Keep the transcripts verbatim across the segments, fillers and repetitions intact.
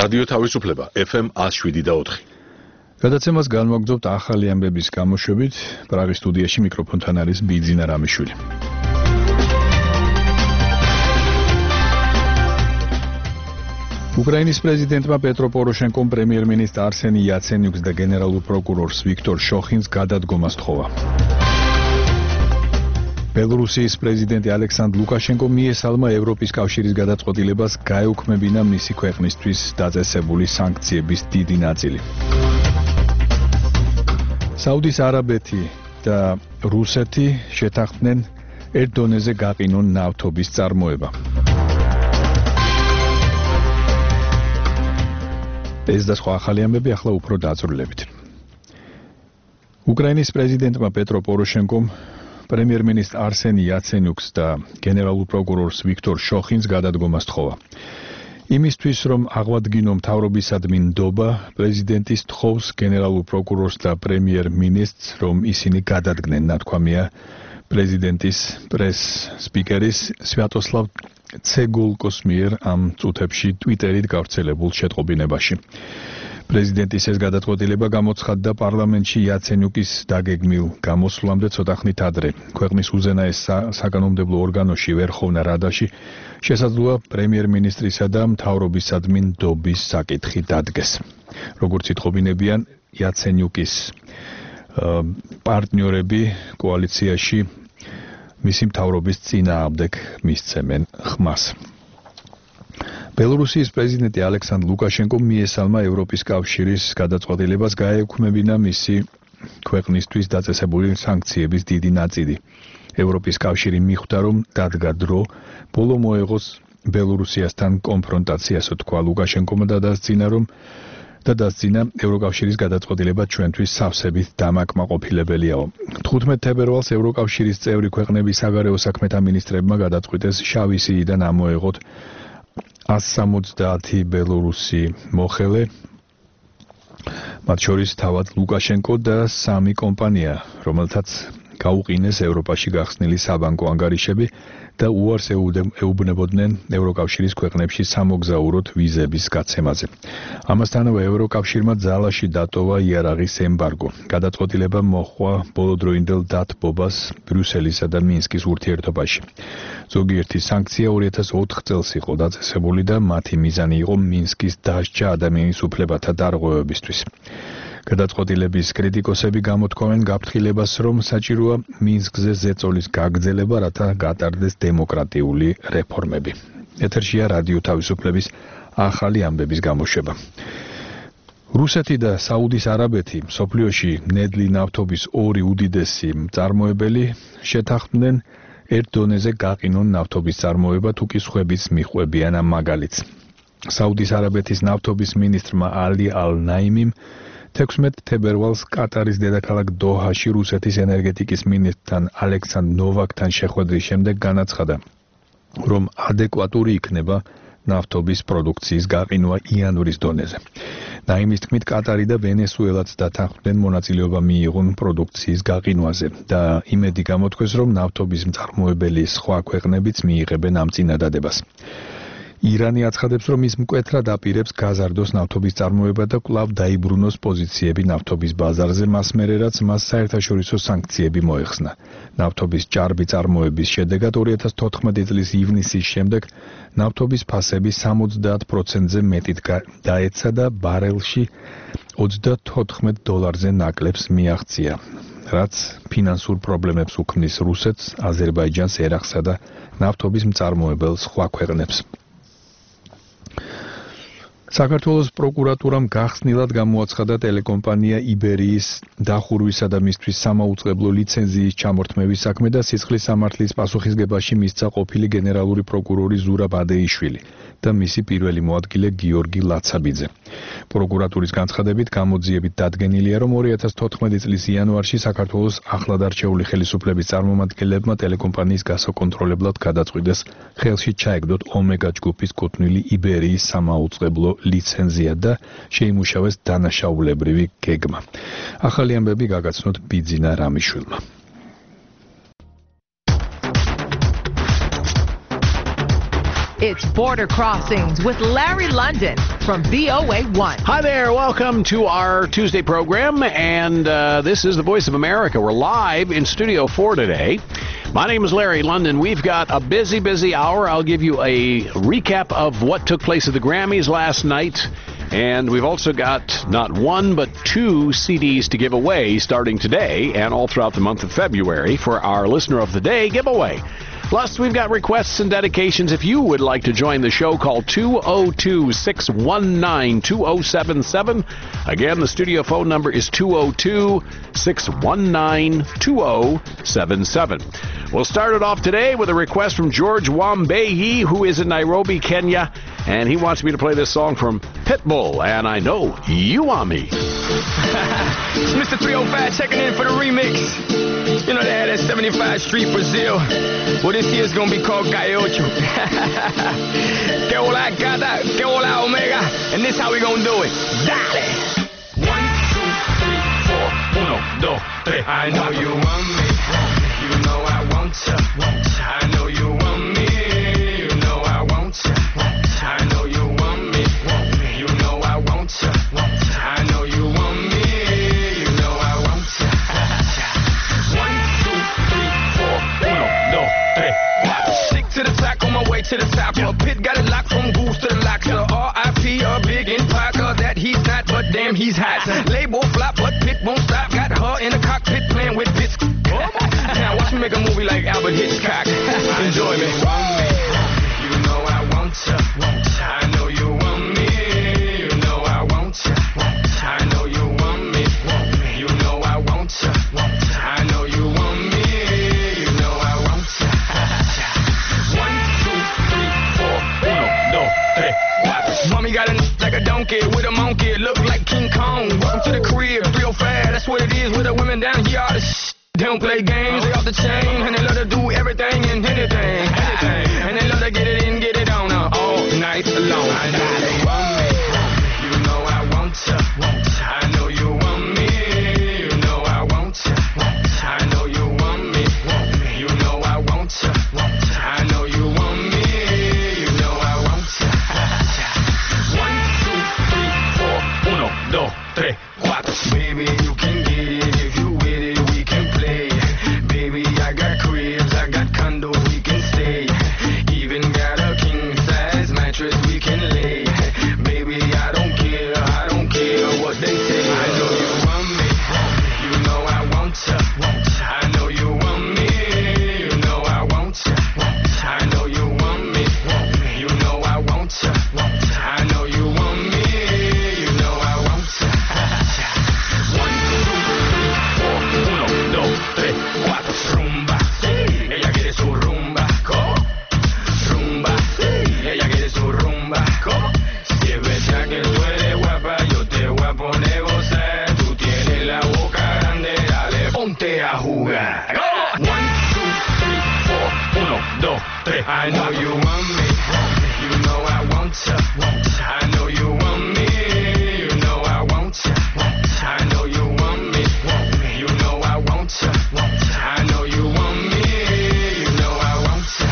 რადიო თავისუფლება ეფ ემ one oh seven point four. გადაცემას განმოგრძობთ ახალი ამბების გამოშვებით. პრაღის სტუდიაში მიკროფონთან არის ბიძინა რამიშვილი. უკრაინის პრეზიდენტმა პეტრო პოროშენკომ პრემიერ-მინისტრ არსენი იაცენიუკს და გენერალურ პროკურორს ვიქტორ შოხინს გადადგომა სთხოვა. ბელორუსიის პრეზიდენტი ალექსანდრ ლუკაშენკომ მიესალმა ევროპის კავშირის გადაწყვეტილებას გაეუქმებინა მისი ქვეყნისთვის დაწესებული სანქციების დიდი ნაწილი. საუდის არაბეთი და რუსეთი შეთანხმდნენ ერთ დონეზე გაყინონ ნავთობის წარმოება. ეს და სხვა ახალი ამბები ახლა უფრო დაწვრილებით. უკრაინის პრეზიდენტმა პეტრო პოროშენკომ პრემიერ-მინისტრ არსენი იაცენიუკს და გენერალურ პროკურორს ვიქტორ შოხინს გადადგომა სთხოვა. იმისთვის, რომ აღვადგინო მთავრობისადმი ნდობა, პრეზიდენტი სთხოვს გენერალურ პროკურორს და პრემიერ-მინისტრს, რომ ისინი გადადგნენ, ნათქვამია პრეზიდენტის პრეს-სპიკერის სვიატოსლავ ცეგულკოს მიერ ამ წუთებში ტვიტერით გავრცელებულ შეტყობინებაში. პრეზიდენტის ეს გადაწყვეტილება გამოცხადდა პარლამენტში იაცენიუკის დაგეგმილ გამოსვლამდე ცოტა ხნით ადრე. ქვეყნის უზენაეს საკანონმდებლო ორგანოში ვერხოვნა რადაში შესაძლოა პრემიერ-მინისტრისა და მთავრობისადმი ნდობის საკითხი დადგეს. როგორც ითხოვინებიან იაცენიუკის პარტნიორები კოალიციაში მისი მთავრობის წინააღმდეგ მისცემენ ხმას. ბელორუსიის პრეზიდენტი ალექსანდრ ლუკაშენკომ მიესალმა ევროპის კავშირის გადაწყვეტილებას გაეუქმებინა მისი ქვეყნისთვის დაწესებული სანქციების დიდი ნაწილი. ევროპის კავშირი მიხვდა, რომ დადგა დრო ბოლო მოეღოს ბელორუსიასთან კონფრონტაციას, თქვა ლუკაშენკომ და დასძინა, რომ და დასძინა ევროკავშირის გადაწყვეტილება ჩვენთვის სავსებით დამაკმაყოფილებელიაო. თხუთმეტ თებერვალს ევროკავშირის წევრი ქვეყნების საგარეო საქმეთა მინისტრებმა გადაწყვიტეს შავი სიიდან ამოეღოთ one hundred seventy ბელორუსი მოხელე, მათ შორის თავად ლუკაშენკო და სამი კომპანია, რომელთაც გაუყინეს ევროპაში გახსნილი საბანკო ანგარიშები და უარს ეუბნებოდნენ ევროკავშირის ქვეყნებში სამოგზაუროდ ვიზების გაცემაზე. ამასთანავე ევროკავშირმა ძალაში დატოვა იარაღის ემბარგო. გადაწყვეტილება მოჰყვა ბოლოდროინდელ დათბობას ბრიუსელისა და მინსკის ურთიერთობაში. ზოგიერთი სანქცია two thousand four წელს იყო დაწესებული და მათი მიზანი იყო მინსკის დასჯა ადამიანის უფლებათა დარღვევებისთვის. გადაწყვეტილების კრიტიკოსები გამოთქვამენ გაფრთხილებას, რომ საჭიროა მინსკზე ზეწოლის გაგრძელება, რათა გატარდეს დემოკრატიული რეფორმები. ეთერშია რადიო თავისუფლების ახალი ამბების გამოშვება. რუსეთი და საუდის არაბეთი მსოფლიოში ნედლი ნავთობის ორი უდიდესი მწარმოებელი შეთანხმდნენ ერთ დონეზე გაყინონ ნავთობის წარმოება, თუ კი სხვებიც მიყვებიან ამ მაგალითს. საუდის არაბეთის ნავთობის მინისტრმა ალი ალ-ნაიმიმ თექვსმეტ თებერვალს კატარის დედაქალაქ დოჰაში რუსეთის ენერგეტიკის მინისტრთან ალექსანდრ ნოვაკთან შეხვედრის შემდეგ განაცხადა, რომ ადეკვატური იქნება ნავთობის პროდუქციის გაყინვა იანვრის დონეზე. ნაიმის თქმით, კატარი და ვენესუელაც დათანხმდნენ მონაწილეობა მიიღონ პროდუქციის გაყინვაზე და იმედი გამოთქვეს, რომ ნავთობის მწარმოებელი სხვა ქვეყნებიც მიიღებენ ამ წინადადებას. ირანი აცხადებს, რომ ის მკვეთრად აპირებს გაზარდოს ნავთობის წარმოება და კვლავ დაიბრუნოს პოზიციები ნავთობის ბაზარზე, მას მერე რაც მას საერთაშორისო სანქციები მოეხსნა. ნავთობის ჭარბი წარმოების შედეგად two thousand fourteen წლის ივნისის შემდეგ ნავთობის ფასები seventy პროცენტზე მეტით დაეცა და ბარელში ოცდათოთხმეტ დოლარზე ნაკლებს მიაღწია, რაც ფინანსურ პრობლემებს უქმნის რუსეთს, აზერბაიჯანს, ერაყსა და ნავთობის მწარმოებელ სხვა ქვეყნებს. საქართველოს პროკურატურამ გახსნილად გამოაცხადა ტელეკომპანია იბერიის დახურვისა და მისთვის სამაუწყებლო ლიცენზიის ჩამორთმევის საქმე და სისხლის სამართლის პასუხისგებაში მისცა ყოფილი გენერალური პროკურორი ზურაბ ადეიშვილი და მისი პირველი მოადგილე გიორგი ლაცაბიძე. პროკურატურის განცხადებით გამოძიებით დადგენილია, რომ two thousand fourteen წლის იანვარში საქართველოს ახლად არჩეული ხელისუფლების წარმომადგენლებმა ტელეკომპანიის გასაკონტროლებლად გადაწყვიტეს ხელში ჩაეგდოთ ომეგა ჯგუფის კუთვნილი იბერიის სამაუწყებლო ლიცენზია და შეიმუშავეს დანაშაულებრივი გეგმა. ახალი ამბები გაგაცნოთ ბიძინა რამიშვილმა. It's Border Crossings with Larry London. from V O A one. Hi there. Welcome to our Tuesday program, and uh, this is the Voice of America. We're live in Studio four today. My name is Larry London. We've got a busy, busy hour. I'll give you a recap of what took place at the Grammys last night. And we've also got not one, but two C Ds to give away starting today and all throughout the month of February for our Listener of the Day giveaway. Plus, we've got requests and dedications. If you would like to join the show, call two oh two, six one nine, two oh seven seven. Again, the studio phone number is two oh two, six one nine, two oh seven seven. We'll start it off today with a request from George Wambeyi, who is in Nairobi, Kenya, and he wants me to play this song from Pitbull, and I Know You Want Me. It's Mister three oh five checking in for the remix. You know they had that seventy-five Street Brazil. Well, this year's gonna be called Gallo. Que hola gata, que hola omega. And this how we gonna do it. Dale. One, two, three, four. Uno, dos, tres. I know you want me. You know I want ya. I know you want me. You know I want ya. I know you want me. You know I want ya. I know you want me. You know I want ya. One, two, three, four. Uno, dos, tres, cuatro. Stick to the track on my way to the top. A pit got it locked from goose to the locks. R I P a big in Parker that he's not, but damn he's hot. Label flop, but Pit won't stop. Got her in the cockpit playing with bits. Now watch me make a movie like Albert Hitchcock. Enjoy me. You know I want ya. I know you want me. You know I want ya. I know you want me. You know I want ya. I know you want me. You know I want ya. One, two, three, four. Uno, dos, tres, cuatro. Mommy got a n- like a donkey with a monkey. Look like King Kong. Welcome to the crib. three oh five, that's what it is with the women down here. All the sh- They don't play games, they off the chain, and they love to do everything and anything, anything. And they love to get it in, get it on uh, all night long. I know you want me, you know I want ya. I know you want me, you know I want ya. I know you want me, you know I want ya. I know you want me, you know I want ya. One, two, three, four. Uno, dos, tres, cuatro. Baby, you can get it if you with it. Baby, I got cribs, I got condos, we can stay. Even got a king-size mattress we can lay. Baby, I don't care, I don't care what they say. I know you want me, you know I want ya. I know you want me, you know I want ya. I know you want me, you know I want ya. I know you want me, you know I want ya. One, two, three, four. Uno, dos, tres, cuatro. Rumba, ella quiere su rumba, ¿cómo? Rumba, ella quiere su rumba, ¿cómo? Si es verdad que tú eres guapa, yo te voy a poner gozar. Tú tienes la boca grande, dale, ponte a jugar. One, two, three, four. Uno, dos, tres. I know you want me, you know I want ya. I know you want me, you know I want ya. I know you want me, you know I want ya. I know you want me, you know I want ya.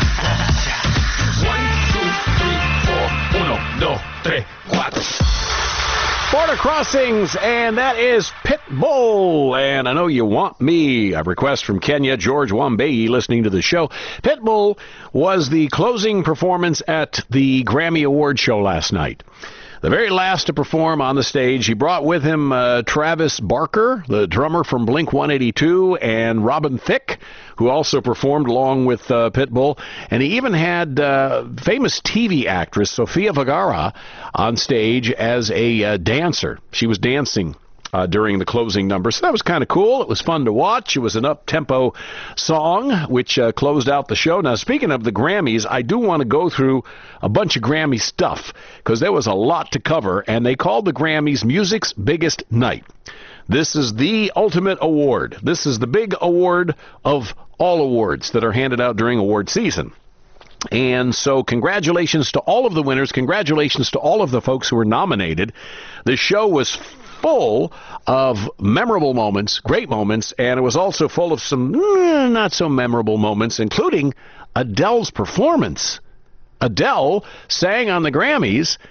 One, two, three, four. Uno, dos, tres, cuatro. Border Crossings, and that is Pitbull, and I Know You Want Me, a request from Kenya, George Wambeyi, listening to the show. Pitbull was the closing performance at the Grammy Award show last night. The very last to perform on the stage, he brought with him uh, Travis Barker, the drummer from Blink one eighty-two, and Robin Thicke, who also performed along with uh, Pitbull. And he even had uh, famous T V actress Sofia Vergara on stage as a uh, dancer. She was dancing Uh, during the closing number. So that was kind of cool. It was fun to watch. It was an up-tempo song, which uh, closed out the show. Now, speaking of the Grammys, I do want to go through a bunch of Grammy stuff, because there was a lot to cover, and they called the Grammys Music's Biggest Night. This is the ultimate award. This is the big award of all awards that are handed out during award season. And so congratulations to all of the winners. Congratulations to all of the folks who were nominated. The show was full of memorable moments, great moments, and it was also full of some mm, not so memorable moments, including Adele's performance. Adele sang on the Grammys,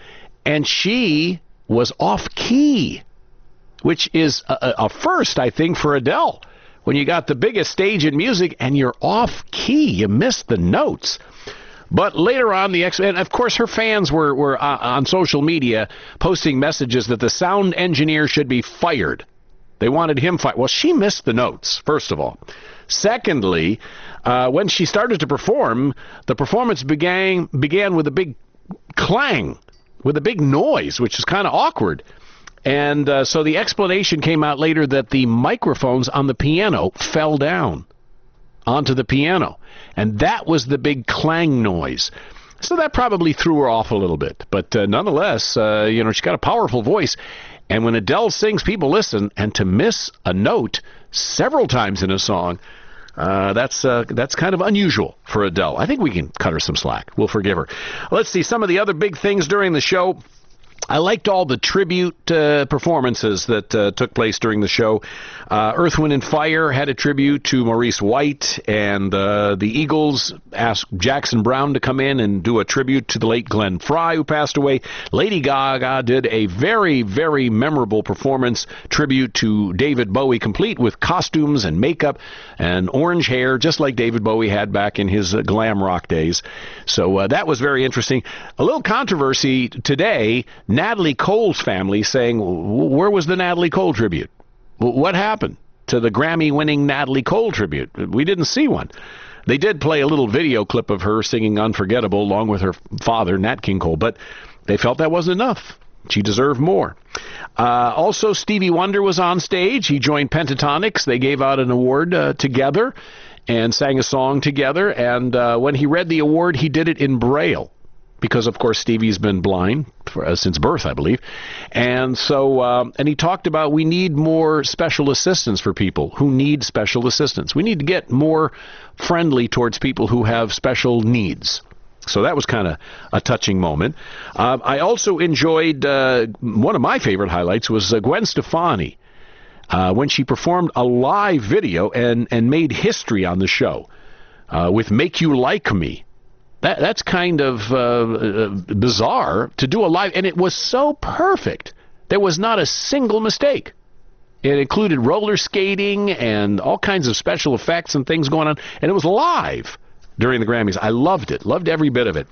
and she was off key, which is a, a first, I think, for Adele. When you got the biggest stage in music and you're off key, you missed the notes. But later on, the ex- and of course, her fans were, were uh, on social media posting messages that the sound engineer should be fired. They wanted him fired. Well, she missed the notes, first of all. Secondly, uh, when she started to perform, the performance began began with a big clang, with a big noise, which is kind of awkward. And uh, so the explanation came out later that the microphones on the piano fell down onto the piano. And that was the big clang noise. So that probably threw her off a little bit. But uh, nonetheless, uh, you know, she's got a powerful voice. And when Adele sings, people listen. And to miss a note several times in a song, uh, that's uh, that's kind of unusual for Adele. I think we can cut her some slack. We'll forgive her. Let's see some of the other big things during the show. I liked all the tribute uh, performances that uh, took place during the show. Uh, Earth, Wind, and Fire had a tribute to Maurice White, and uh, the Eagles asked Jackson Browne to come in and do a tribute to the late Glenn Frey, who passed away. Lady Gaga did a very, very memorable performance tribute to David Bowie, complete with costumes and makeup and orange hair, just like David Bowie had back in his uh, glam rock days. So uh, that was very interesting. A little controversy today. Natalie Cole's family saying, where was the Natalie Cole tribute? What happened to the Grammy-winning Natalie Cole tribute? We didn't see one. They did play a little video clip of her singing Unforgettable along with her father, Nat King Cole, but they felt that wasn't enough. She deserved more. Uh, also, Stevie Wonder was on stage. He joined Pentatonix. They gave out an award uh, together and sang a song together. And uh, when he read the award, he did it in Braille, because, of course, Stevie's been blind for, uh, since birth, I believe. And so, um, and he talked about we need more special assistance for people who need special assistance. We need to get more friendly towards people who have special needs. So that was kind of a touching moment. Uh, I also enjoyed, uh, one of my favorite highlights was uh, Gwen Stefani, uh, when she performed a live video and, and made history on the show uh, with Make You Like Me. That, that's kind of uh, bizarre to do a live, and it was so perfect. There was not a single mistake. It included roller skating and all kinds of special effects and things going on, and it was live during the Grammys. I loved it, loved every bit of it.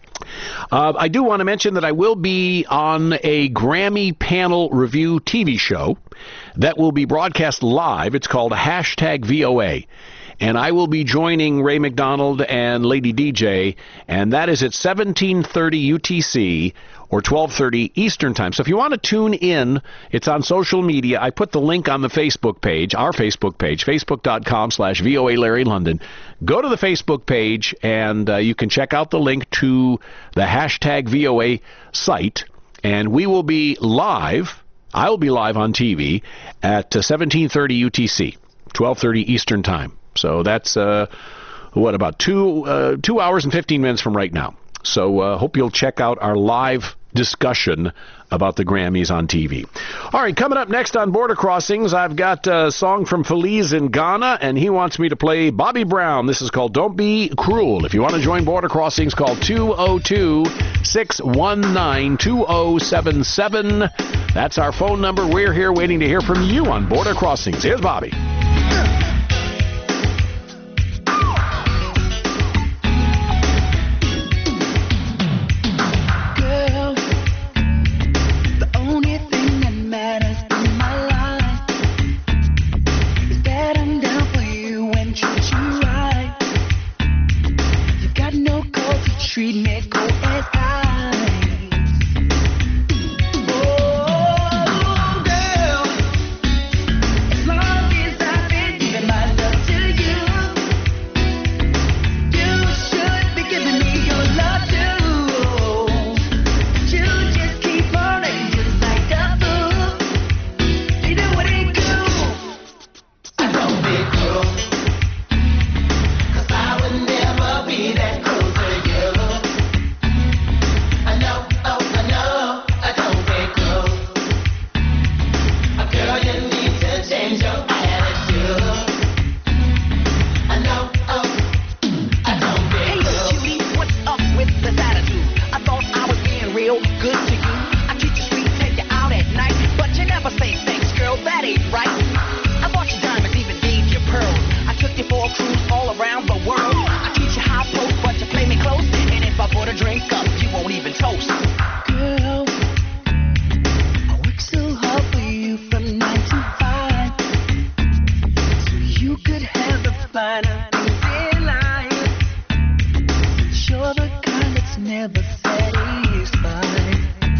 Uh, I do want to mention that I will be on a Grammy panel review T V show that will be broadcast live. It's called Hashtag V O A. And I will be joining Ray McDonald and Lady D J, and that is at seventeen thirty U T C or twelve thirty Eastern Time. So if you want to tune in, it's on social media. I put the link on the Facebook page, our Facebook page, facebook.com slash VOA Larry London. Go to the Facebook page, and uh, you can check out the link to the Hashtag V O A site, and we will be live. I will be live on T V at uh, seventeen thirty U T C, twelve thirty Eastern Time. So that's, uh, what, about two uh, two hours and fifteen minutes from right now. So uh, hope you'll check out our live discussion about the Grammys on T V. All right, coming up next on Border Crossings, I've got a song from Feliz in Ghana, and he wants me to play Bobby Brown. This is called Don't Be Cruel. If you want to join Border Crossings, call two oh two, six one nine, two oh seven seven. That's our phone number. We're here waiting to hear from you on Border Crossings. Here's Bobby. Treat me cold as ice. Oh, girl, as long as I've been never satisfied.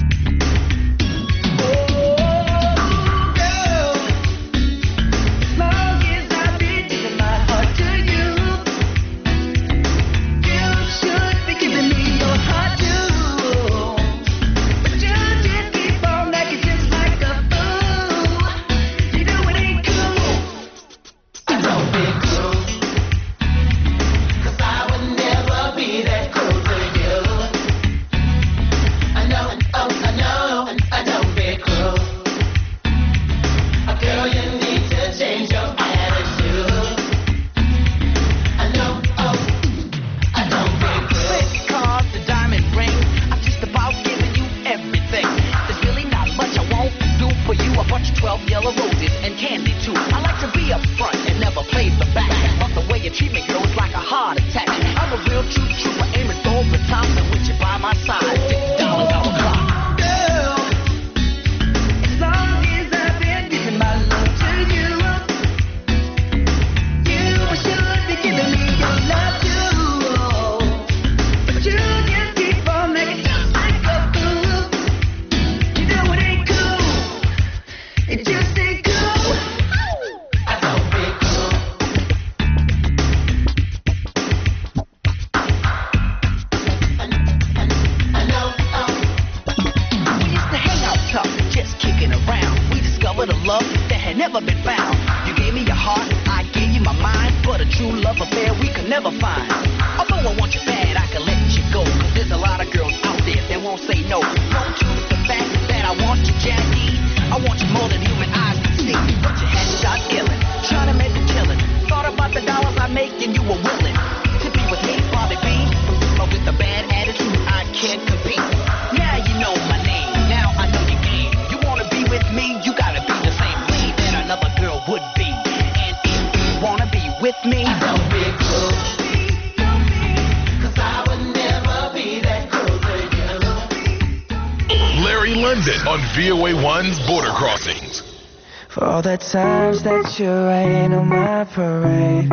On V O A one's Border Crossings. For all the times that you rain on my parade,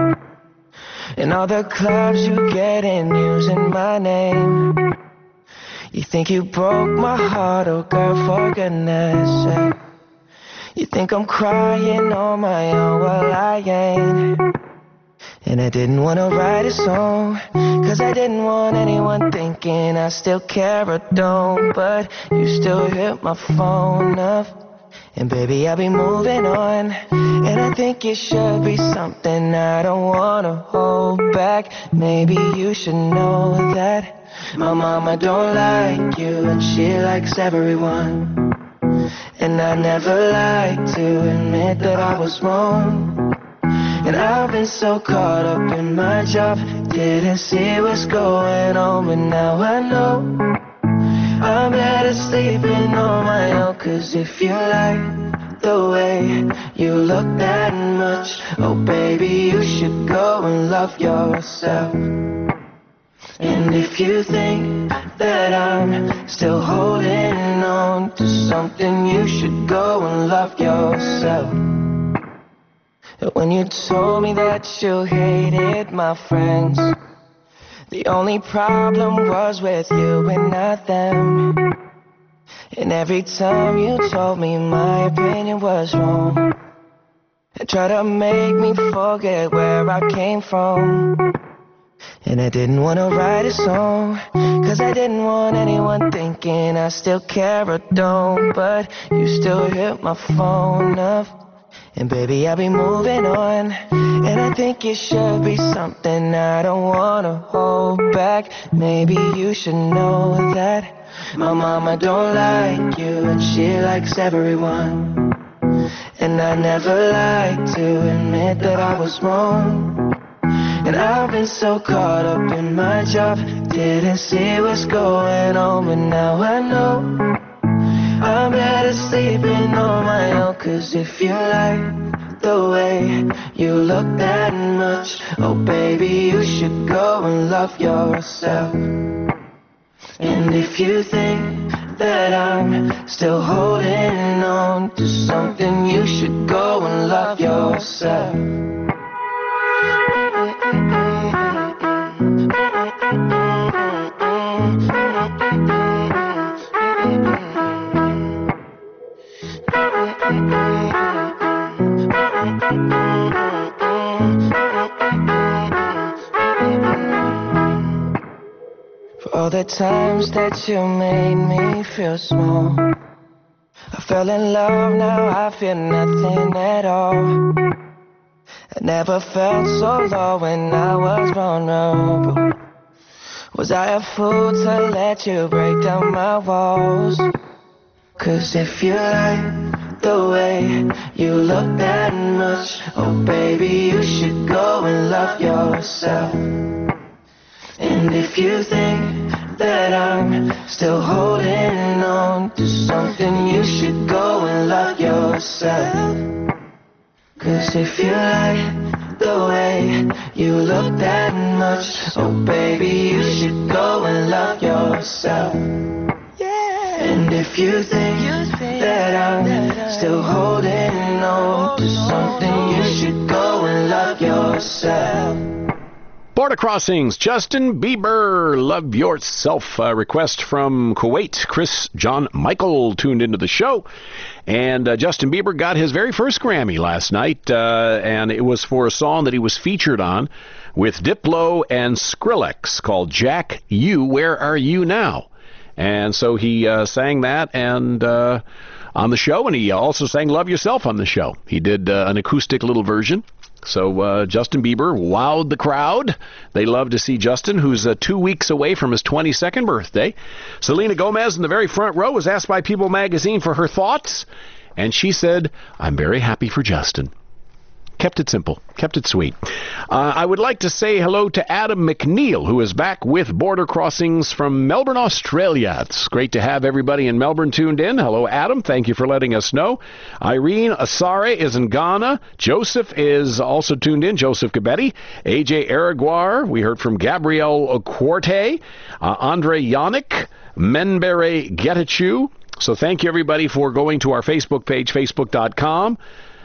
and all the clubs you get in using my name. You think you broke my heart, oh girl, for goodness sake. You think I'm crying on my own, well I ain't. And I didn't want to write a song, cause I didn't want anyone thinking I still care or don't. But you still hit my phone up, and baby I'll be moving on. And I think it should be something I don't want to hold back. Maybe you should know that my mama don't like you, and she likes everyone. And I never like to admit that I was wrong. And I've been so caught up in my job, didn't see what's going on. But now I know I'm better sleeping on my own. Cause if you like the way you look that much, oh baby, you should go and love yourself. And if you think that I'm still holding on to something, you should go and love yourself. When you told me that you hated my friends, the only problem was with you and not them. And every time you told me my opinion was wrong, and tried to make me forget where I came from. And I didn't want to write a song, cause I didn't want anyone thinking I still care or don't. But you still hit my phone up, and baby, I'll be moving on. And I think it should be something I don't want to hold back. Maybe you should know that my mama don't like you, and she likes everyone. And I never like to admit that I was wrong. And I've been so caught up in my job, didn't see what's going on. But now I know I'm better sleeping on my own. Cause if you like the way you look that much, oh baby, you should go and love yourself. And if you think that I'm still holding on to something, you should go and love yourself. Mm-hmm. all the times that you made me feel small. I fell in love, now I feel nothing at all. I never felt so low when I was vulnerable. Was I a fool to let you break down my walls? Cause if you like the way you look that much, oh baby, you should go and love yourself. And if you think that I'm still holding on to something, you should go and love yourself. Cause if you like the way you look that much, oh baby, you should go and love yourself. And if you think that I'm still holding on to something, you should go and love yourself. Border Crossings, Justin Bieber, Love Yourself. A request from Kuwait. Chris John Michael tuned into the show. And uh, Justin Bieber got his very first Grammy last night, uh, and it was for a song that he was featured on with Diplo and Skrillex called Jack U, Where Are You Now? And so he uh, sang that and uh, on the show, and he also sang Love Yourself on the show. He did uh, an acoustic little version. So uh, Justin Bieber wowed the crowd. They love to see Justin, who's uh, two weeks away from his twenty-second birthday. Selena Gomez in the very front row was asked by People magazine for her thoughts, and she said, I'm very happy for Justin. Kept it simple. Kept it sweet. Uh, I would like to say hello to Adam McNeil, who is back with Border Crossings from Melbourne, Australia. It's great to have everybody in Melbourne tuned in. Hello, Adam. Thank you for letting us know. Irene Asare is in Ghana. Joseph is also tuned in. Joseph Gabetti. A J Araguar. We heard from Gabrielle Quarte. Uh, Andre Yannick. Menbere Getachew. So thank you, everybody, for going to our Facebook page, facebook dot com.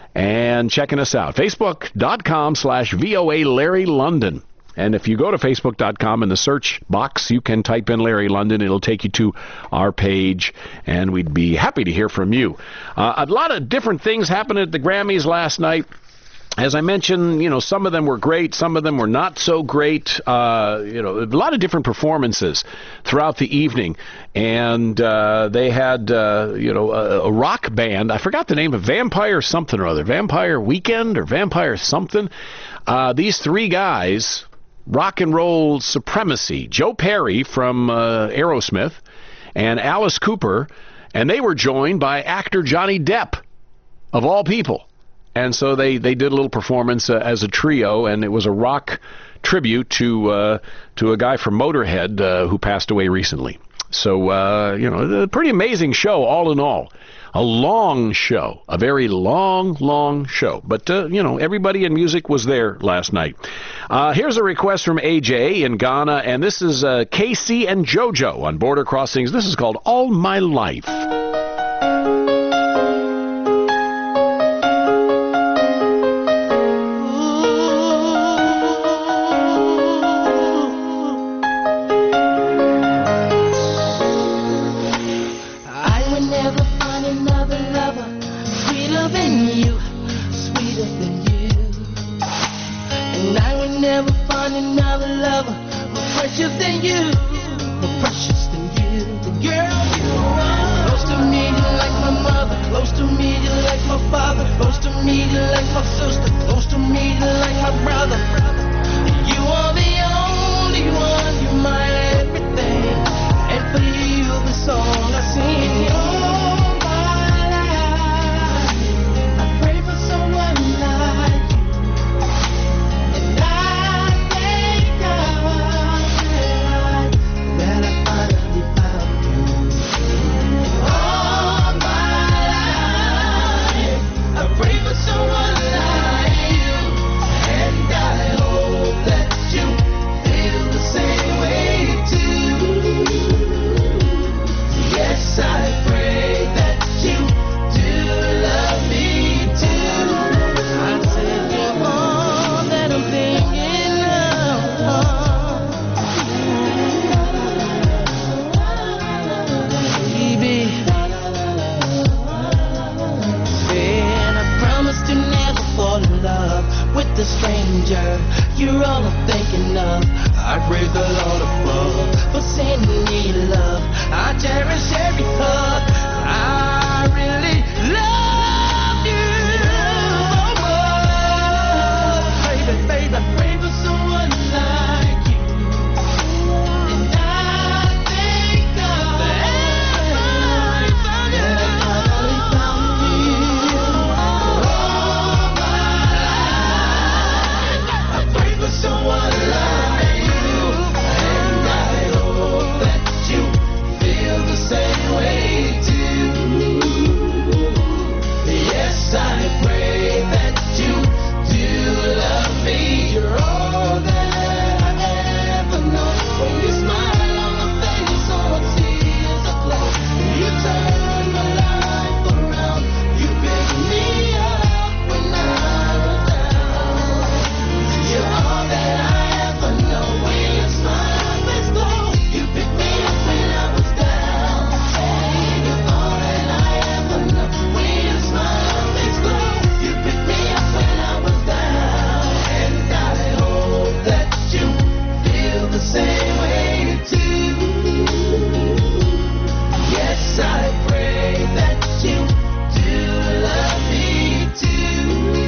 And checking us out, facebook.com slash VOA Larry London. And if you go to facebook dot com in the search box, you can type in Larry London. It'll take you to our page, and we'd be happy to hear from you. Uh, a lot of different things happened at the Grammys last night. As I mentioned, you know, some of them were great, some of them were not so great. Uh, you know, a lot of different performances throughout the evening. And uh, they had, uh, you know, a, a rock band. I forgot the name of Vampire something or other. Vampire Weekend or Vampire something. Uh, these three guys, Rock and Roll Supremacy. Joe Perry from uh, Aerosmith and Alice Cooper. And they were joined by actor Johnny Depp, of all people. And so they, they did a little performance uh, as a trio, and it was a rock tribute to uh, to a guy from Motorhead uh, who passed away recently. So, uh, you know, a pretty amazing show all in all. A long show, a very long, long show. But, uh, you know, everybody in music was there last night. Uh, here's a request from A J in Ghana, and this is uh, K C and JoJo on Border Crossings. This is called All My Life. You're all I'm thinking of. I praise the Lord above for sending me love. I cherish every hug. I really love you. Oh, baby, baby, pray for someone like you. And I thank God that I finally found you. All my life, I pray for someone like you. And I hope that you feel the same way too. Yes, I pray that you do love me. You're all that I ever know. When you smile on my face, all tears are flow. You turn my life around. You pick me up when I was down. You're all that I ever know. When you smile on my face, glow. You pick me up when I was down. Hey, you're all that I ever know. When you smile on my face, glow. You pick me up when I was down. And I hope that you feel the same way too. Yes, I pray that you do love me too.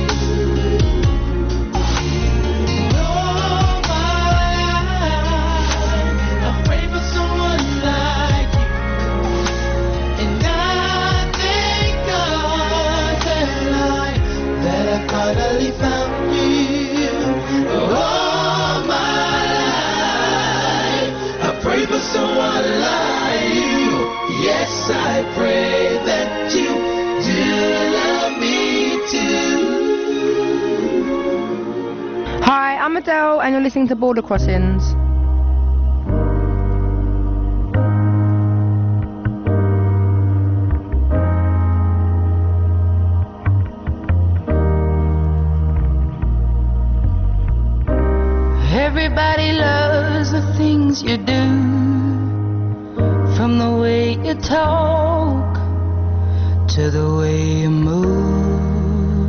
All my life, I pray for someone like you. And I thank God that I, that I finally found you. All my life, I pray for someone like you. Yes, I pray that you do love me too. Hi, I'm Adele, and you're listening to Border Crossings. Everybody loves the things you do, from the way you talk to the way you move.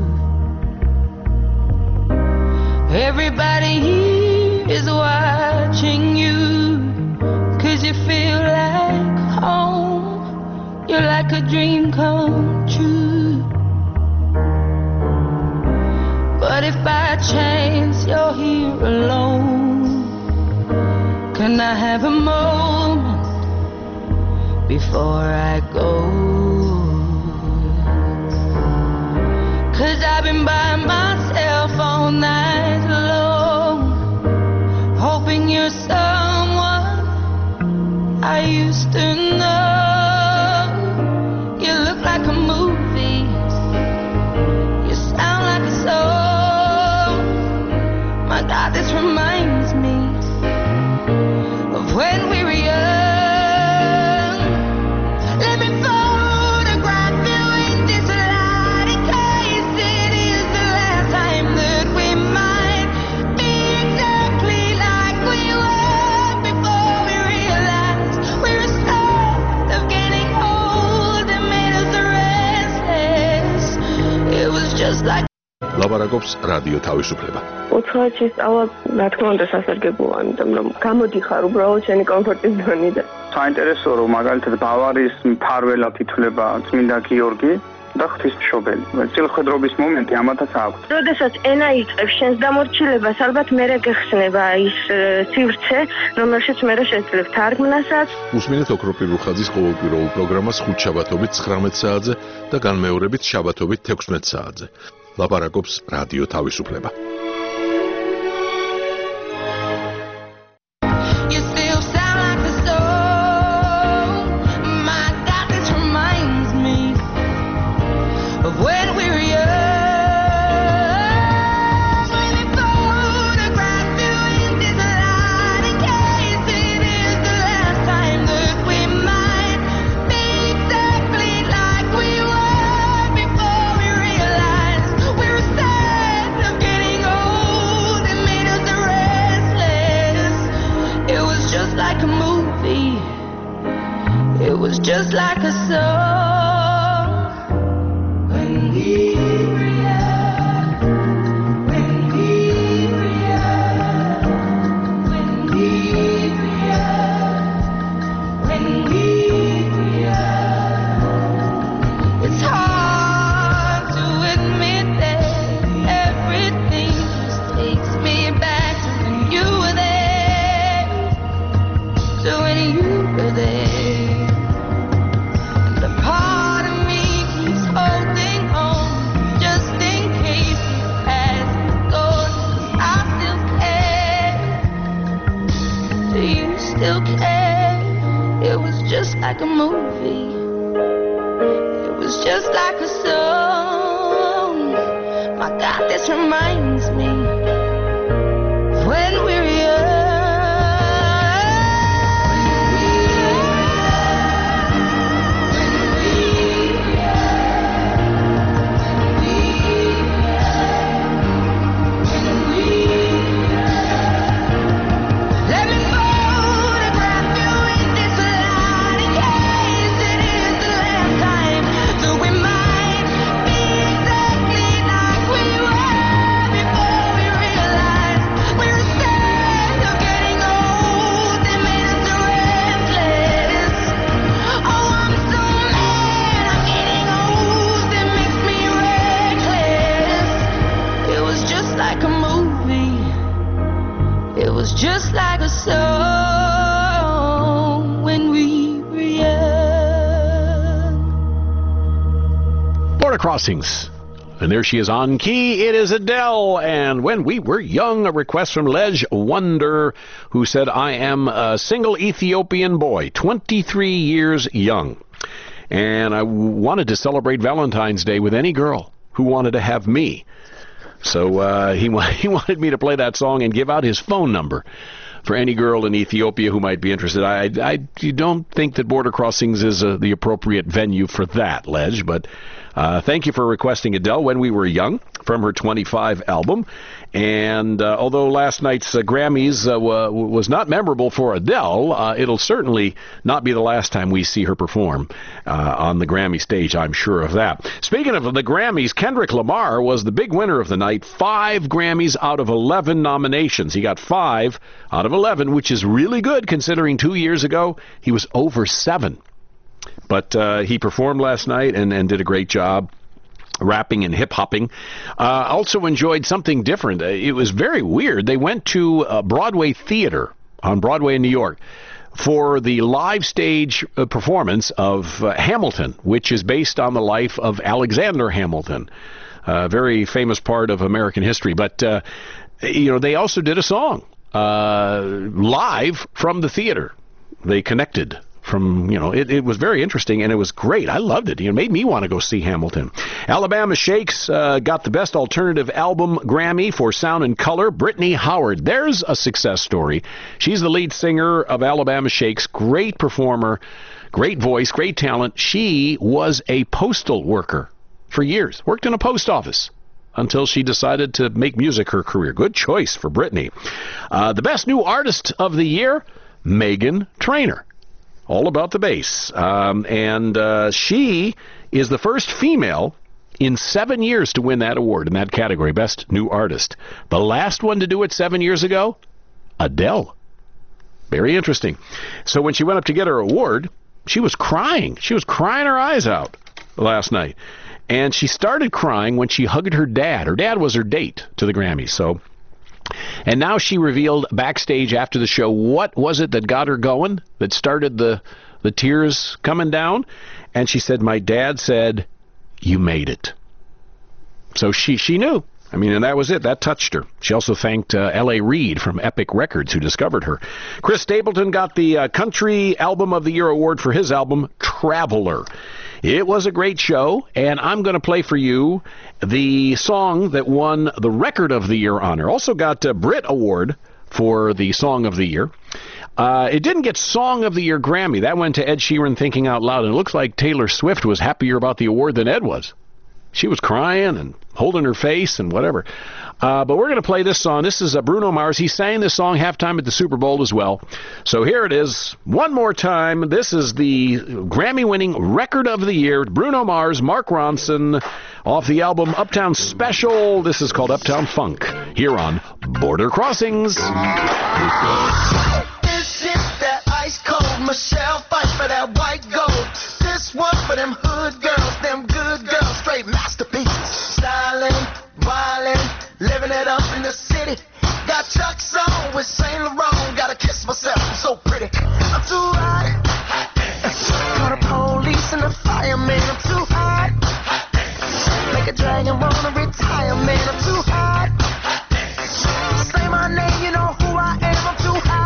Everybody here is watching you, 'cause you feel like home. You're like a dream come true. But if by chance you're here alone, can I have a moment before I go? 'Cause I've been by myself all night long, hoping you're someone I used to know. You look like a movie, you sound like a song. My God, this reminds me of when we were young. Let me photograph you in this light, in case it is the last time that we might be exactly like we were before we realized we were scared of getting old and made us restless. It was just like ლაპარაკობს რადიო თავისუფლება. უცხოეთში სწავლა, რა თქმა უნდა, სასარგებლოა, იმიტომ რომ გამოდიხარ უბრალოდ შენი კომფორტის ზონიდან. საინტერესოა, რომ მაგალითად ბავარიის მფარველად ითვლება წმინდა გიორგი და ღვთისმშობელი. წილხედრობის მომენტი ამათაც აქვს. როდესაც ენა იწყებს შენს დამორჩილებას, ალბათ მერე გეხსნება ის э, სივრცე, რომელშიც მერე შეძლებ თარგმნასაც. უსმინეთ ოქროპირ რუხაძის ყოველკვირეულ პროგრამას ხუთ შაბათობით ცხრამეტ საათზე და განმეორებით შაბათობით თექვსმეტ საათზე. ლაპარაკობს რადიო თავისუფლება. you still sound like a song. My God, this reminds me of when we were young. Let me photograph you in this light, in case it is the last time that we might be exactly like we were before we realized we were sad of getting old and made us restless. It was just like a movie. It was just like a song. When we were young, when we were young, when we still care. It was just like a movie. It was just like a song. My God, this reminds me of when we were young. Just like a song when we were young. Border Crossings. And there she is on key. It is Adele. And when we were young, a request from Lej Wonder, who said, I am a single Ethiopian boy, twenty-three years young. And I wanted to celebrate Valentine's Day with any girl who wanted to have me. So uh, he, he wanted me to play that song and give out his phone number for any girl in Ethiopia who might be interested. I, I don't think that Border Crossings is uh, the appropriate venue for that, Lej, but uh, thank you for requesting Adele, When We Were Young, from her twenty-five album. And uh, although last night's uh, Grammys uh, w- was not memorable for Adele, uh, it'll certainly not be the last time we see her perform uh, on the Grammy stage, I'm sure of that. Speaking of the Grammys, Kendrick Lamar was the big winner of the night, five Grammys out of eleven nominations. He got five out of eleven, which is really good considering two years ago he was over seven. But uh, he performed last night and, and did a great job. Rapping and hip-hopping. Uh, also enjoyed something different. It was very weird. They went to a Broadway theater on Broadway in New York for the live stage uh, performance of uh, Hamilton, which is based on the life of Alexander Hamilton, a very famous part of American history. But, uh, you know, they also did a song uh, live from the theater. They connected. From, you know, it, it was very interesting, and it was great. I loved it. It made me want to go see Hamilton. Alabama Shakes uh, got the Best Alternative Album Grammy for Sound and Color. Brittany Howard. There's a success story. She's the lead singer of Alabama Shakes. Great performer, great voice, great talent. She was a postal worker for years. Worked in a post office until she decided to make music her career. Good choice for Brittany. Uh, the Best New Artist of the Year, Meghan Trainor. All about the bass. Um, and uh, she is the first female in seven years to win that award in that category, Best New Artist. The last one to do it seven years ago, Adele. Very interesting. So when she went up to get her award, she was crying. She was crying her eyes out last night. And she started crying when she hugged her dad. Her dad was her date to the Grammys. So... And now she revealed backstage after the show what was it that got her going, that started the the tears coming down. And she said, my dad said, you made it. So she, she knew. I mean, and that was it. That touched her. She also thanked uh, L A Reid from Epic Records, who discovered her. Chris Stapleton got the uh, Country Album of the Year award for his album, Traveler. It was a great show, and I'm going to play for you the song that won the Record of the Year honor. Also got a Brit Award for the Song of the Year. Uh, it didn't get Song of the Year Grammy. That went to Ed Sheeran, Thinking Out Loud, and it looks like Taylor Swift was happier about the award than Ed was. She was crying and holding her face and whatever. Uh, but we're going to play this song. This is uh, Bruno Mars. He sang this song halftime at the Super Bowl as well. So here it is. One more time. This is the Grammy-winning Record of the Year. Bruno Mars, Mark Ronson, off the album Uptown Special. This is called Uptown Funk, here on Border Crossings. This is that ice cold Michelle fight for that white gold. This one for them hood girls, them good girls, straight masterpieces. Styling, wildin', living it up in the city. Got Chuck's on with Saint Laurent. Gotta kiss myself, I'm so pretty. I'm too hot. Call the police and the fireman. I'm too hot. Make a dragon wanna retire, man. I'm too hot. Say my name, you know who I am. I'm too hot.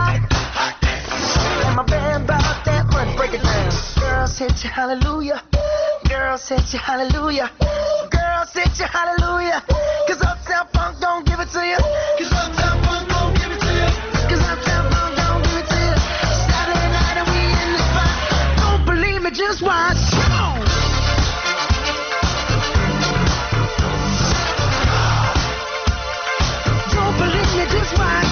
you hallelujah. Girls hit you hallelujah. Girls hit you hallelujah. Cause Uptown Funk don't give it to you. Cause Uptown Funk don't give it to you. Cause Uptown Funk don't give it to you. Saturday night and we in the spot. Don't believe me, just watch. Come on. Don't believe me, just watch.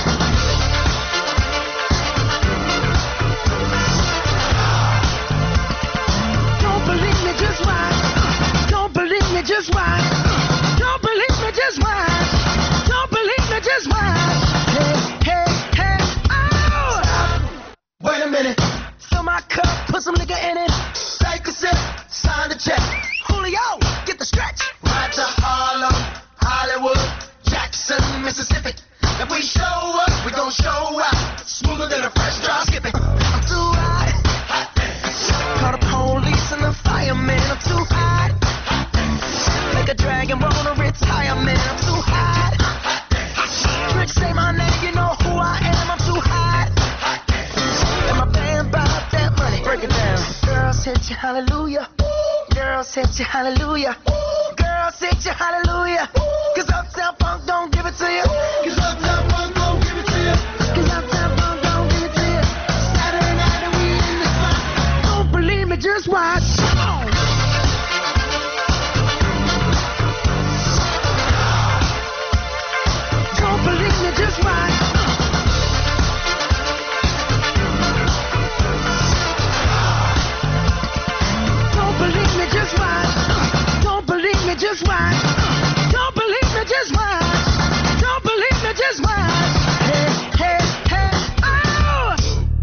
Don't believe me, just watch. Don't believe me, just watch. Don't believe me, just watch. Don't believe me, just watch. Hey, hey, hey, oh! Wait a minute. Fill my cup, put some nigga in it. Take a sip, sign the check. Julio, get the stretch. Right to Harlem, Hollywood, Jackson, Mississippi. If we show up, we gon' show out. Smoother than a fresh drop skipping. I'm too hot. Call the police and the fireman. I'm too hot. Make a dragon wanna retire, man. I'm too hot. Trick say my name, you know who I am. I'm too hot. And my band bought that money. Break it down. Girls hit you, hallelujah. Girls hit you, hallelujah. Girls hit you, hallelujah. Cause Uptown Funk don't give it to you. Cause Uptown Funk don't give it to you. Cause Uptown Funk don't give it to you. Saturday night and we in the spot. Don't believe me, just watch. Come on. Don't believe me, just watch. Don't believe me, just watch. Don't believe me, just watch. Don't believe me, just watch. Don't believe me, just watch. Hey, hey, hey, oh!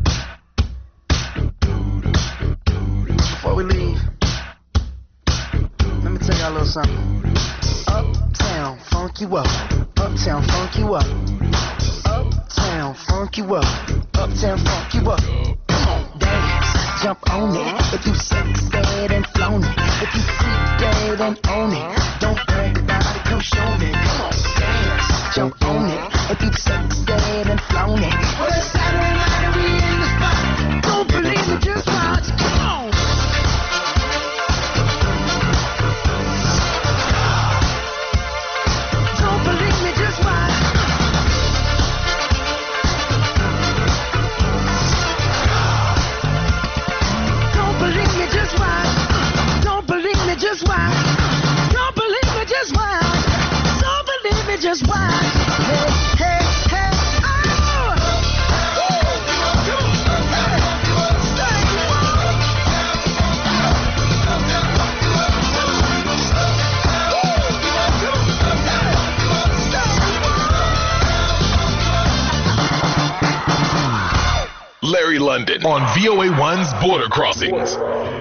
Before we leave, let me tell y'all a little something. Uptown, funk you up. Uptown, funk you up. Uptown, funk you up. Uptown, funk you up. Come on, dance, jump on it. If you sexed and flown it. If you freak dead and own it. Don't brag about it, come show me. Come on, dance, jump on it. If you sexed and flown it. Well, it's Saturday night and we in the spot. Don't believe me, just watch. Come on. Don't believe me, just watch. Don't believe me, just watch. Don't believe me, just watch. Don't believe me, just watch. Don't believe me, just watch. Hey, hey, hey, oh! Larry London on V O A one's Border Crossings.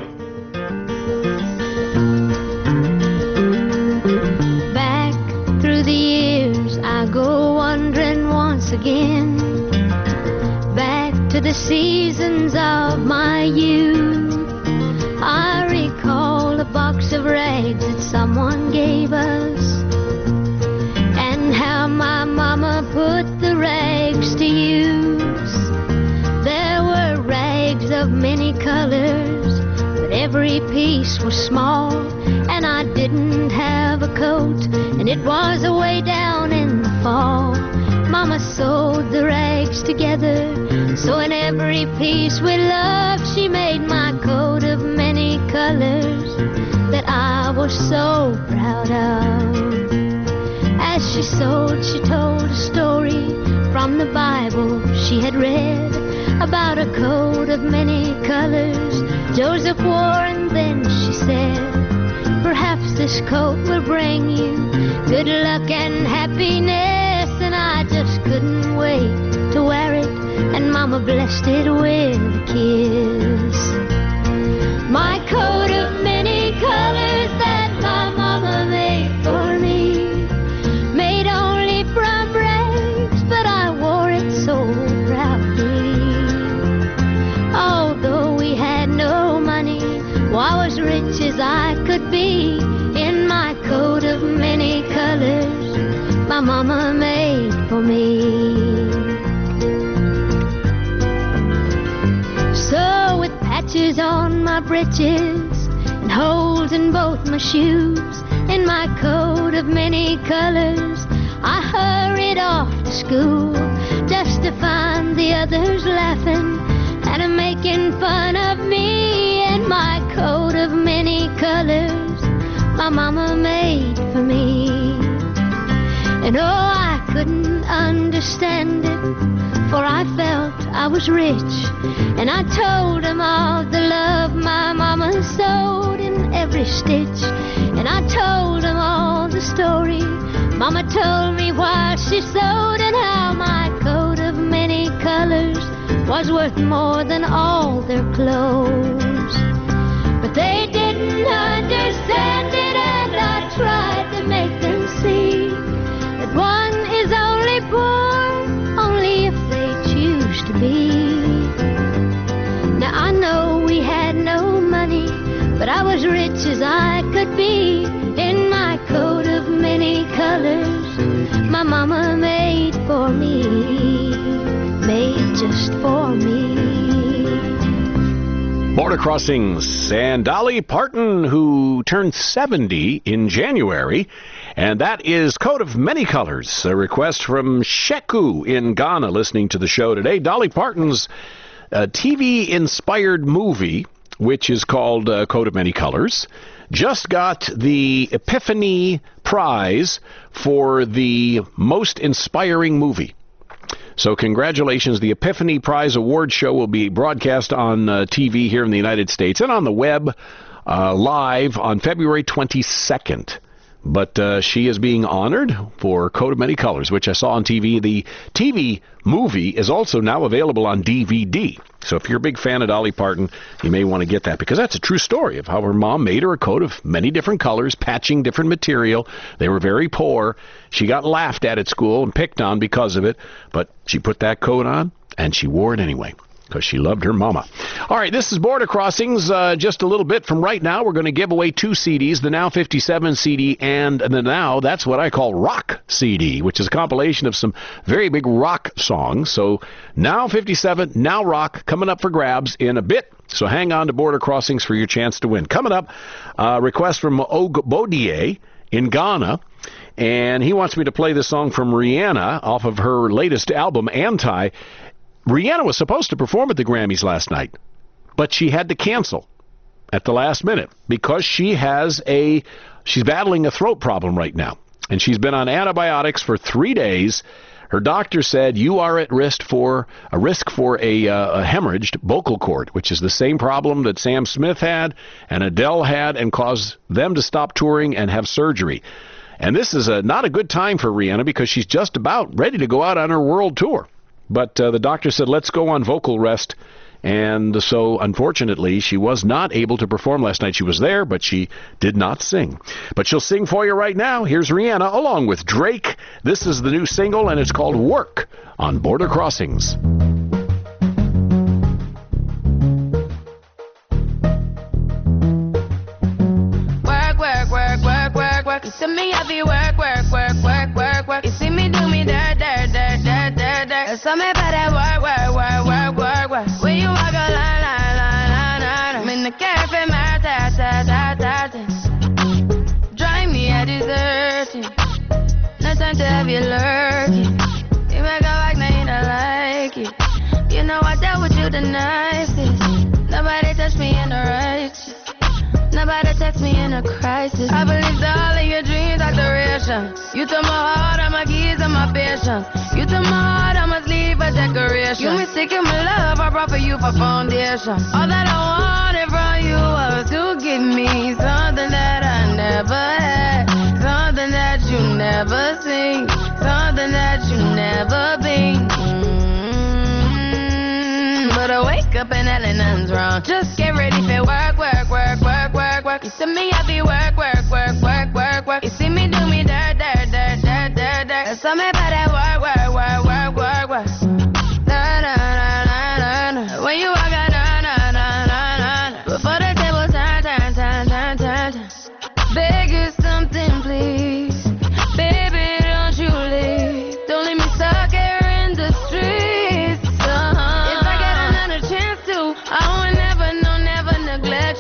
Back through the years, I go wandering once again. Back to the seasons of my youth. I recall a box of rags that someone gave us, and how my mama put the rags to use. There were rags of many colors, but every piece was small, and I didn't have a coat, and it was away down in the fall. Mama sewed the rags together, so in every piece with love she made my coat of many colors that I was so proud of. As she sewed, she told a story from the Bible she had read about a coat of many colors Joseph wore, and then she said, perhaps this coat will bring you good luck and happiness. And I just couldn't wait to wear it, and Mama blessed it with a kiss. My coat of many colors that my mama made for me, made only from rags, but I wore it so proudly. Although we had no money, well, I was rich as I could be in my coat of many colors my mama made for me. So with patches on my my breeches and holes in both my shoes. In my coat of many colors, I hurried off to school, just to find the others laughing and making fun of me. In my coat of many colors, my mama made for me. And oh, I couldn't understand it, for I felt I was rich. And I told them all the love my mama sewed in every stitch. And I told them all the story mama told me while she sewed, and how my coat of many colors was worth more than all their clothes. But they didn't understand it, and I tried to make them see that one is only poor only if they choose to be. Now I know we had no money, but I was rich as I could be. In my coat of many colors, my mama made for me, made just for me. Border Crossings and Dolly Parton, who turned seventy in January, and that is Coat of Many Colors, a request from Sheku in Ghana, listening to the show today. Dolly Parton's uh, T V-inspired movie, which is called uh, Coat of Many Colors, just got the Epiphany Prize for the most inspiring movie. So congratulations. The Epiphany Prize Award show will be broadcast on uh, T V here in the United States and on the web uh, live on February twenty-second. But uh, she is being honored for Coat of Many Colors, which I saw on T V. The T V movie is also now available on D V D. So if you're a big fan of Dolly Parton, you may want to get that, because that's a true story of how her mom made her a coat of many different colors, patching different material. They were very poor. She got laughed at at school and picked on because of it, but she put that coat on, and she wore it anyway, because she loved her mama. All right, this is Border Crossings. Uh, just a little bit from right now, we're going to give away two C Ds, the Now fifty-seven C D and the Now, that's what I call Rock C D, which is a compilation of some very big rock songs. So Now fifty-seven, Now Rock, coming up for grabs in a bit. So hang on to Border Crossings for your chance to win. Coming up, uh, request from Ogbodie in Ghana. And he wants me to play this song from Rihanna off of her latest album, Anti. Rihanna was supposed to perform at the Grammys last night, but she had to cancel at the last minute because she has a she's battling a throat problem right now, and she's been on antibiotics for three days. Her doctor said you are at risk for a risk for a, uh, a hemorrhaged vocal cord, which is the same problem that Sam Smith had and Adele had, and caused them to stop touring and have surgery. And this is a, not a good time for Rihanna, because she's just about ready to go out on her world tour. But uh, the doctor said, let's go on vocal rest. And so, unfortunately, she was not able to perform last night. She was there, but she did not sing. But she'll sing for you right now. Here's Rihanna along with Drake. This is the new single, and it's called Work on Border Crossings. Work, work, work, work, work, work. You see me, I be work, work, work, work, work, work. You see me do me dirt, dirt, dirt, dirt, dirt, dirt. Tell me about that work, work, work, work, work, work. When you walk a line, line, line, line, line. I'm in the cafe, my ta, ta, ta, ta, ta. Drive me a deserting. No time to have you lurking. You make a like, now you don't like it. You know I dealt with you the nicest. Nobody touched me in the righteous. Nobody text me in a crisis. I believed all of your dreams are duration. You took my heart, all my keys, and my patience. You took my heart, I must leave a decoration. You mistaken my love, I brought for you for foundation. All that I wanted from you was to give me something that I never had, something that you never seen, something that you never been. Mm-hmm. But I wake up and hell nothing's wrong. Just get ready for work, work, work, work, work, work. You see me, I be work, work, work, work, work, work. You see me do me dirt, dirt, dirt, dirt, dirt, dirt. Tell me about that work, work, work, work, work, work. Na na na na na na. When you walk out, na na na na na. Before the table turn, turn, turn, turn, turn, turn. Beg you something, please. Baby, don't you leave. Don't leave me stuck here in the streets. Uh-huh. If I get another chance to, I will never, no, never neglect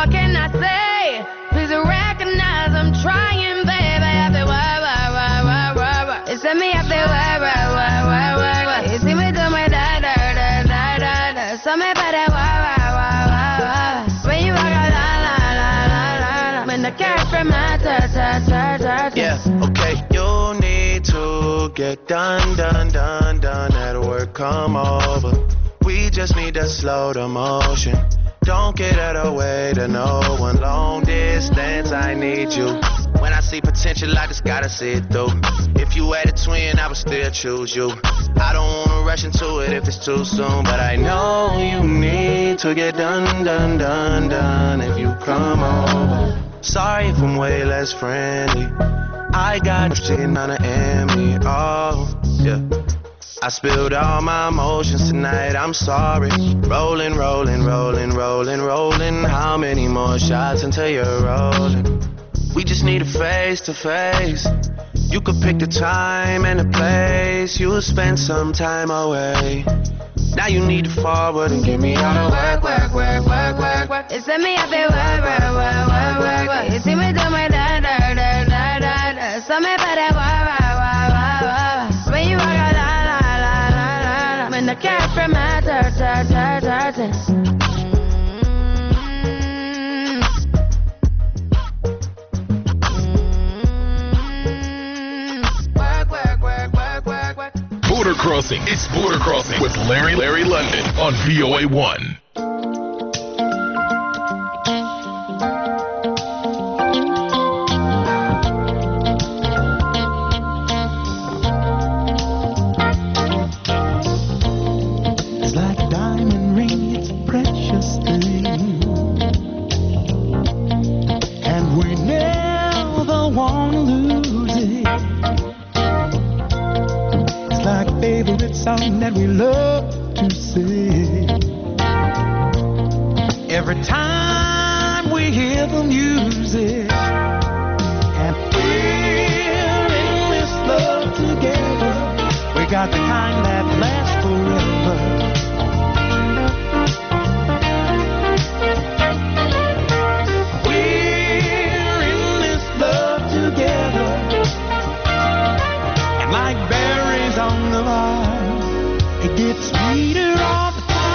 what can I say? Please recognize I'm trying, baby. I feel why, why, why, why, why, why. It's me, I feel why, why, why, why, why, why. You see me do my da, da, da, da, da, da. So me better why, why, why, why, why. When you walk out, la, la, la, la, la, la. When the cat from my ta, ta, ta, ta, ta. Yeah, okay, you need to get done, done, done, done. At work, come over. We just need to slow the motion. Don't get out of the way to no one. Long distance, I need you. When I see potential, I just gotta see it through. If you had a twin, I would still choose you. I don't wanna rush into it if it's too soon, but I know you need to get done, done, done, done. If you come over, sorry if I'm way less friendly. I got shit on the enemy. Oh, yeah. I spilled all my emotions tonight, I'm sorry. Rolling, rolling, rolling, rolling, rolling. How many more shots until you're rolling? We just need a face to face. You could pick the time and the place. You'll spend some time away. Now you need to forward and give me all the work, work, work, work, work, work. It's me, I feel work, work, work, work, work, work. You see me do my da, da, da, da, da, da. So me better work, work, work, work, work. When you walk out, la, la, la, la, la, la. When the cat from my ta, ta, ta, ta, ta. Border Crossing. It's Border Crossing with Larry Larry London on V O A one. It's like a diamond ring, it's a precious thing, and we never want to lose it. Like a favorite song that we love to sing. Every time we hear the music, and we're in this love together, we got the kind that lasts forever. We're in this love together, and like berries on the vine, it gets sweeter all the time.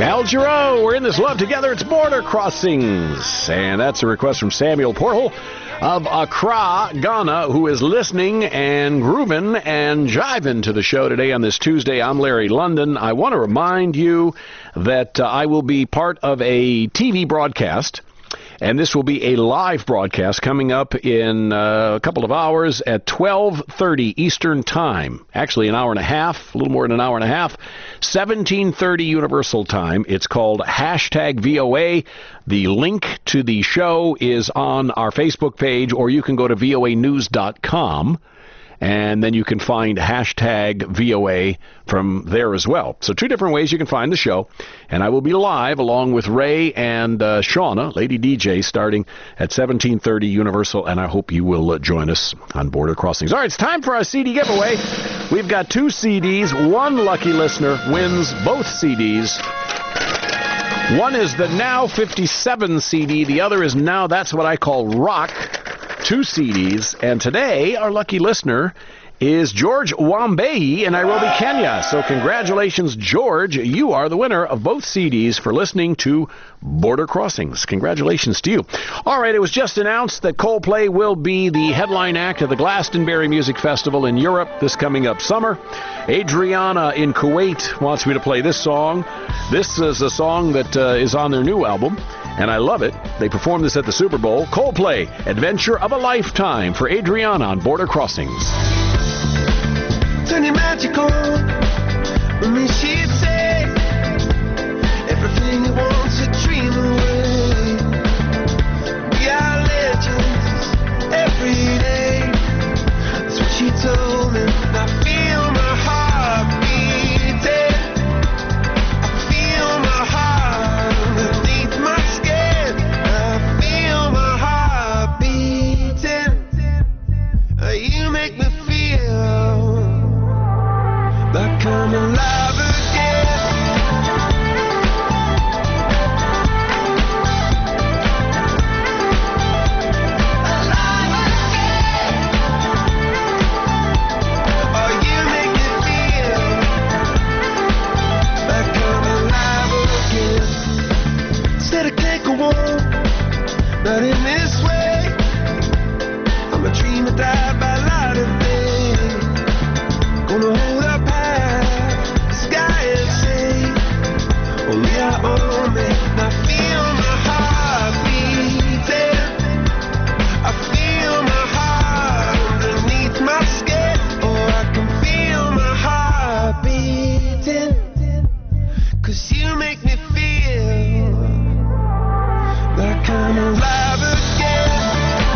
Al Jarreau, we're in this love together. It's Border Crossings. And that's a request from Samuel Portal of Accra, Ghana, who is listening and grooving and jiving to the show today on this Tuesday. I'm Larry London. I want to remind you that uh, I will be part of a T V broadcast. And this will be a live broadcast coming up in uh, a couple of hours at twelve thirty Eastern Time. Actually, an hour and a half, a little more than an hour and a half. seventeen thirty Universal Time. It's called Hashtag V O A. The link to the show is on our Facebook page, or you can go to V O A news dot com. And then you can find hashtag V O A from there as well. So two different ways you can find the show. And I will be live along with Ray and uh, Shauna, Lady D J, starting at seventeen thirty Universal. And I hope you will uh, join us on Border Crossings. All right, it's time for our C D giveaway. We've got two C Ds. One lucky listener wins both C Ds. One is the Now fifty-seven C D. The other is Now That's What I Call Rock. Two C Ds, and today our lucky listener is George Wambeyi in Nairobi, Kenya. So congratulations, George. You are the winner of both C Ds for listening to Border Crossings. Congratulations to you. All right, it was just announced that Coldplay will be the headline act of the Glastonbury Music Festival in Europe this coming up summer. Adriana in Kuwait wants me to play this song. This is a song that uh, is on their new album, and I love it. They performed this at the Super Bowl. Coldplay, Adventure of a Lifetime for Adriana on Border Crossings. Turn your magic on. I mean, she'd say everything you want to dream away. We are legends every day. That's what she told me. I feel my heart beating. I feel my heart beneath my skin. I feel my heart beating. You make me feel like I'm alive again. Alive again. Oh, you make me feel like I'm alive again. Said I can't go on, not in this way. I'm a dreamer, die by light of day. Gonna hold up we are on it. I feel my heart beating. I feel my heart underneath my skin. Oh, I can feel my heart beating. Cause you make me feel like I'm alive again.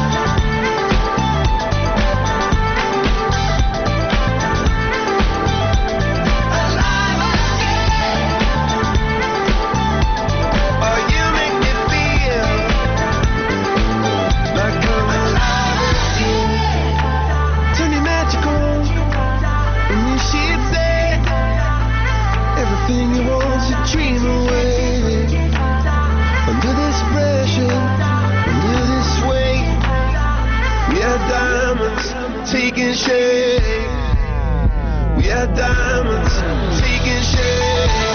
Everything you want to dream away. Under this pressure, under this weight, we are diamonds taking shape. We are diamonds taking shape.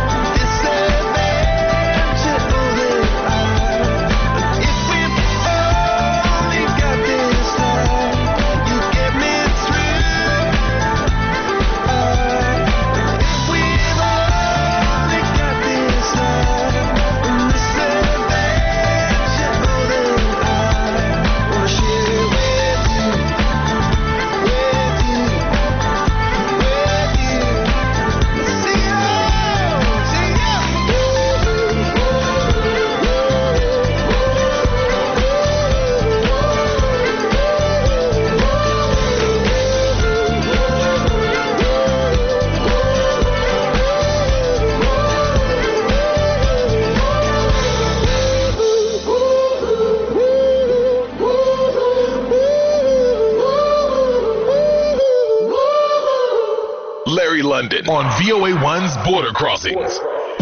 Oh, Larry London on V O A one's Border Crossings.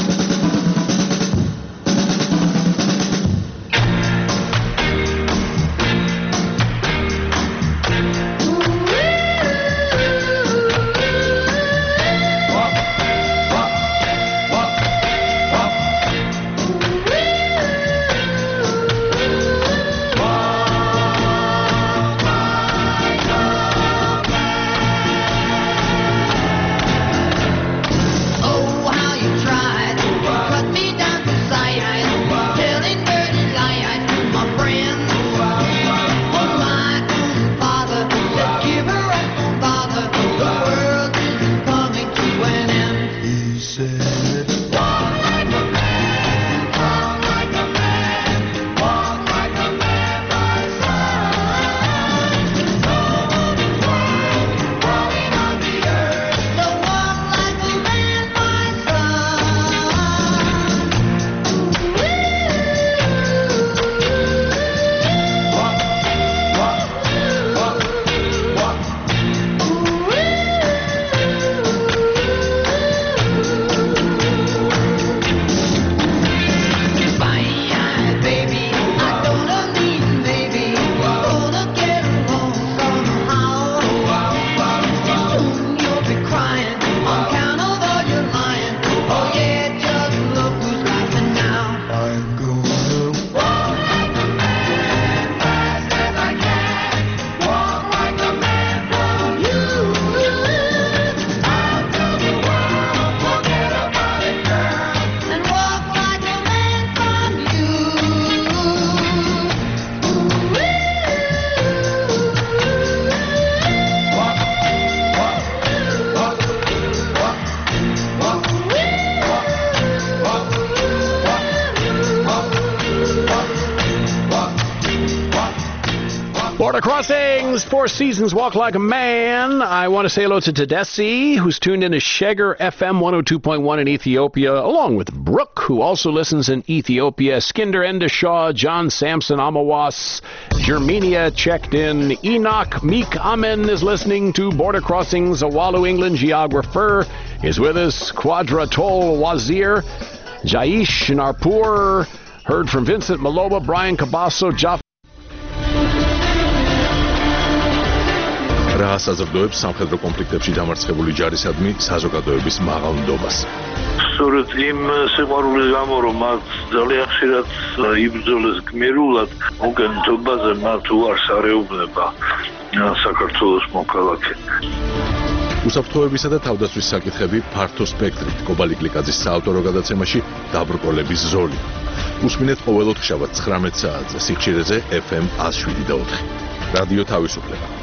Border Crossings, Four Seasons, Walk Like a Man. I want to say hello to Tedessi, who's tuned in to Sheger F M one oh two point one in Ethiopia, along with Brooke, who also listens in Ethiopia, Skinder Endeshaw, John Sampson Amawas, Germania checked in, Enoch Meek Amen is listening to Border Crossings, Awalu England geographer is with us, Quadratol Wazir, Jaish Narpur, heard from Vincent Maloba, Brian Cabasso, Jaffa. რა საზრდოებს სამხედრო კონფლიქტებში დამარცხებული ჯარისადმი საზოგადოების მაღალ ნდობას. სწორედ იმ სიყვარულის გამო, რომ მათ ძალიან ხშირად იბრძოლეს გმირულად, უკანონობაზე მათ უარს არეუბნება საქართველოს მოქალაქე. უსაფრთხოებისა და თავდაცვის საკითხები ფართო სპექტრით კობალი გლიკაძის საავტორო გადაცემაში დაბრკოლების ზოლი. უსმინეთ ყოველ ოთხშაბათს ცხრამეტ საათზე სიხშირეზე F M one oh seven და four. რადიო თავისუფლება.